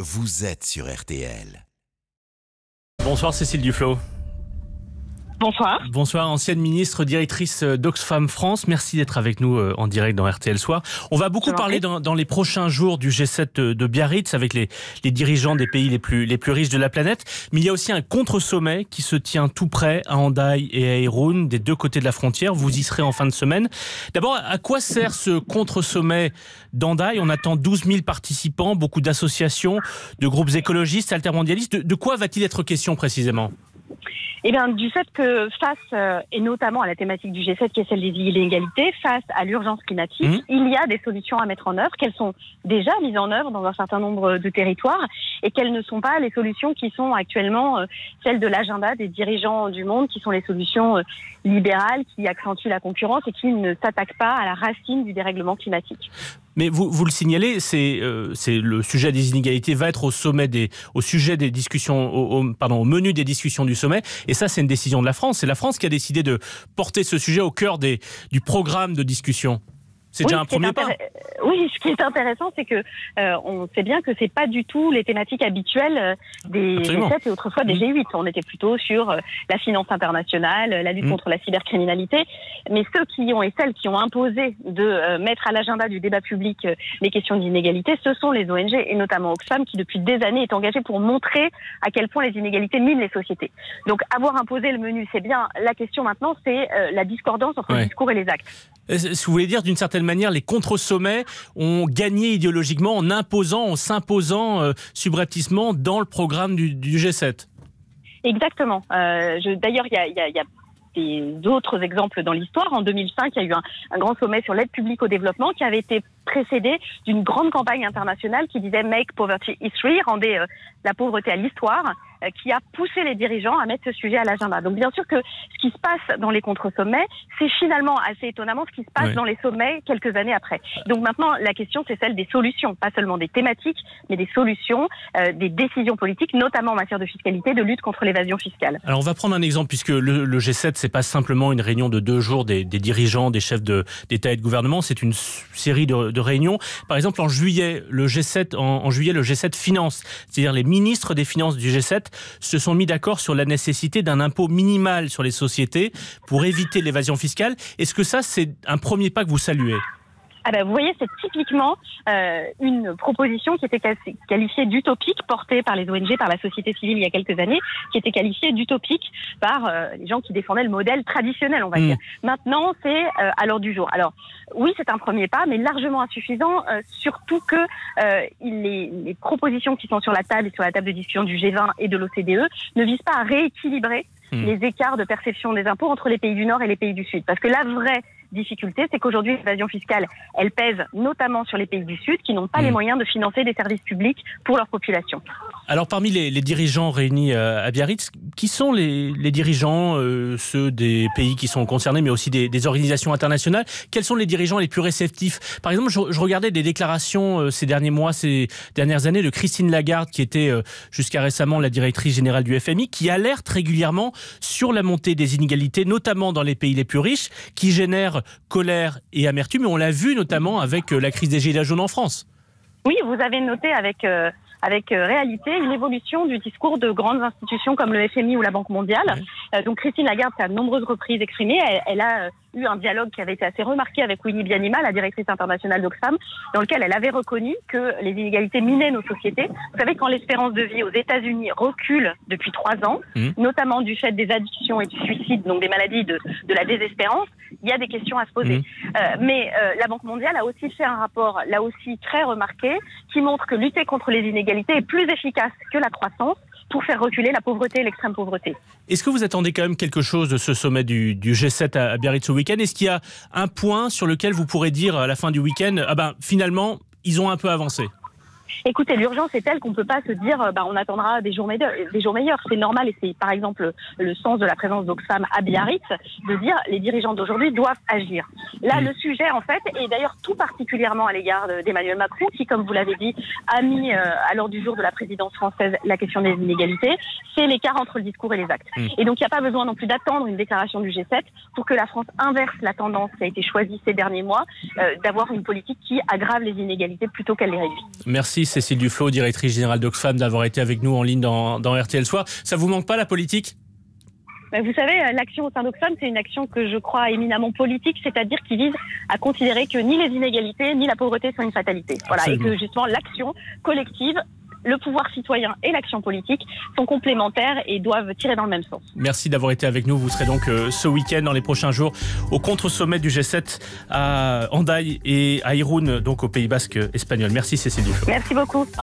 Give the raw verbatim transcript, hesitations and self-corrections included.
vous êtes sur R T L. Bonsoir Cécile Duflot. Bonsoir. Bonsoir, ancienne ministre directrice d'Oxfam France. Merci d'être avec nous en direct dans R T L Soir. On va beaucoup parler dans, dans les prochains jours du G sept de Biarritz avec les, les dirigeants des pays les plus, les plus riches de la planète. Mais il y a aussi un contre-sommet qui se tient tout près à Hendaye et à Irun, des deux côtés de la frontière. Vous y serez en fin de semaine. D'abord, à quoi sert ce contre-sommet d'Hendaye? On attend douze mille participants, beaucoup d'associations, de groupes écologistes, altermondialistes. De, de quoi va-t-il être question précisément? Eh bien, du fait que face, euh, et notamment à la thématique du G sept qui est celle des inégalités, face à l'urgence climatique, mmh. il y a des solutions à mettre en œuvre, qu'elles sont déjà mises en œuvre dans un certain nombre de territoires et qu'elles ne sont pas les solutions qui sont actuellement euh, celles de l'agenda des dirigeants du monde, qui sont les solutions euh, libérales qui accentuent la concurrence et qui ne s'attaquent pas à la racine du dérèglement climatique. Mais vous, vous le signalez, c'est, euh, c'est le sujet des inégalités va être au sommet des, au sujet des discussions, au, au, pardon, au menu des discussions du sommet. Et ça, c'est une décision de la France. C'est la France qui a décidé de porter ce sujet au cœur des, du programme de discussion. C'est oui, déjà un premier pas. Oui, ce qui est intéressant, c'est que euh, on sait bien que c'est pas du tout les thématiques habituelles euh, des G sept et autrefois des G huit. On était plutôt sur euh, la finance internationale, la lutte mmh. contre la cybercriminalité. Mais ceux qui ont et celles qui ont imposé de euh, mettre à l'agenda du débat public euh, les questions d'inégalité, ce sont les O N G et notamment Oxfam qui depuis des années est engagé pour montrer à quel point les inégalités minent les sociétés. Donc avoir imposé le menu, c'est bien. La question maintenant, c'est euh, la discordance entre ouais. le discours et les actes. Ce que vous voulez dire, d'une certaine manière, les contre-sommets ont gagné idéologiquement en imposant, en s'imposant euh, subrepticement dans le programme du, du G sept. Exactement. Euh, je, d'ailleurs, il y a, y a, y a des autres exemples dans l'histoire. En deux mille cinq, il y a eu un, un grand sommet sur l'aide publique au développement qui avait été précédé d'une grande campagne internationale qui disait « Make Poverty History », rendez euh, la pauvreté à l'histoire, euh, qui a poussé les dirigeants à mettre ce sujet à l'agenda. Donc bien sûr que ce qui se passe dans les contre-sommets, c'est finalement assez étonnamment ce qui se passe oui. dans les sommets quelques années après. Donc maintenant, la question, c'est celle des solutions, pas seulement des thématiques, mais des solutions, euh, des décisions politiques, notamment en matière de fiscalité, de lutte contre l'évasion fiscale. Alors on va prendre un exemple, puisque le, le G sept, c'est pas simplement une réunion de deux jours des, des dirigeants, des chefs de, d'État et de gouvernement, c'est une série de de réunions. Par exemple, en juillet, le G sept, en, en juillet, le G sept Finance, c'est-à-dire les ministres des Finances du G sept, se sont mis d'accord sur la nécessité d'un impôt minimal sur les sociétés pour éviter l'évasion fiscale. Est-ce que ça, c'est un premier pas que vous saluez ? Ah ben, vous voyez, c'est typiquement euh, une proposition qui était qualifiée d'utopique, portée par les O N G, par la société civile il y a quelques années, qui était qualifiée d'utopique par euh, les gens qui défendaient le modèle traditionnel, on va mmh. dire. Maintenant, c'est euh, à l'ordre du jour. Alors, oui, c'est un premier pas, mais largement insuffisant, euh, surtout que euh, les, les propositions qui sont sur la table et sur la table de discussion du G vingt et de l'O C D E ne visent pas à rééquilibrer mmh. les écarts de perception des impôts entre les pays du Nord et les pays du Sud. Parce que la vraie difficulté, c'est qu'aujourd'hui, l'évasion fiscale, elle pèse notamment sur les pays du Sud qui n'ont pas mmh. les moyens de financer des services publics pour leur population. Alors, parmi les, les dirigeants réunis à Biarritz, qui sont les, les dirigeants, euh, ceux des pays qui sont concernés, mais aussi des, des organisations internationales? Quels sont les dirigeants les plus réceptifs? Par exemple, je, je regardais des déclarations euh, ces derniers mois, ces dernières années de Christine Lagarde, qui était euh, jusqu'à récemment la directrice générale du F M I, qui alerte régulièrement sur la montée des inégalités, notamment dans les pays les plus riches, qui génèrent colère et amertume, et on l'a vu notamment avec la crise des gilets jaunes en France. Oui, vous avez noté avec, euh, avec euh, réalité une évolution du discours de grandes institutions comme le F M I ou la Banque mondiale. Oui. Euh, donc Christine Lagarde s'est à de nombreuses reprises exprimée. Elle, elle a euh, eu un dialogue qui avait été assez remarqué avec Winnie Byanyima, la directrice internationale d'Oxfam, dans lequel elle avait reconnu que les inégalités minaient nos sociétés. Vous savez, quand l'espérance de vie aux États-Unis recule depuis trois ans, mmh. notamment du fait des addictions et du suicide, donc des maladies de, de la désespérance, il y a des questions à se poser. Mmh. Euh, mais euh, la Banque mondiale a aussi fait un rapport, là aussi très remarqué, qui montre que lutter contre les inégalités est plus efficace que la croissance pour faire reculer la pauvreté et l'extrême pauvreté. Est-ce que vous attendez quand même quelque chose de ce sommet du, du G sept à, à Biarritz ce week-end? Est-ce qu'il y a un point sur lequel vous pourrez dire à la fin du week-end, ah ben finalement, ils ont un peu avancé? Écoutez, l'urgence est telle qu'on ne peut pas se dire bah, on attendra des jours, meilleurs, des jours meilleurs. C'est normal et c'est par exemple le sens de la présence d'Oxfam à Biarritz de dire les dirigeants d'aujourd'hui doivent agir. Là, mmh. le sujet en fait, et d'ailleurs tout particulièrement à l'égard d'Emmanuel Macron qui, comme vous l'avez dit, a mis euh, à l'ordre du jour de la présidence française la question des inégalités, c'est l'écart entre le discours et les actes. Mmh. Et donc il n'y a pas besoin non plus d'attendre une déclaration du G sept pour que la France inverse la tendance qui a été choisie ces derniers mois, euh, d'avoir une politique qui aggrave les inégalités plutôt qu'elle les réduit. Merci. Merci Cécile Duflot, directrice générale d'Oxfam, d'avoir été avec nous en ligne dans, dans R T L Soir. Ça vous manque pas la politique ? Vous savez, l'action au sein d'Oxfam, c'est une action que je crois éminemment politique, c'est-à-dire qui vise à considérer que ni les inégalités ni la pauvreté sont une fatalité. Voilà, et que justement l'action collective, le pouvoir citoyen et l'action politique sont complémentaires et doivent tirer dans le même sens. Merci d'avoir été avec nous. Vous serez donc euh, ce week-end, dans les prochains jours, au contre-sommet du G sept à Hendaye et à Irún, donc au Pays Basque espagnol. Merci Cécile Duflot. Merci beaucoup.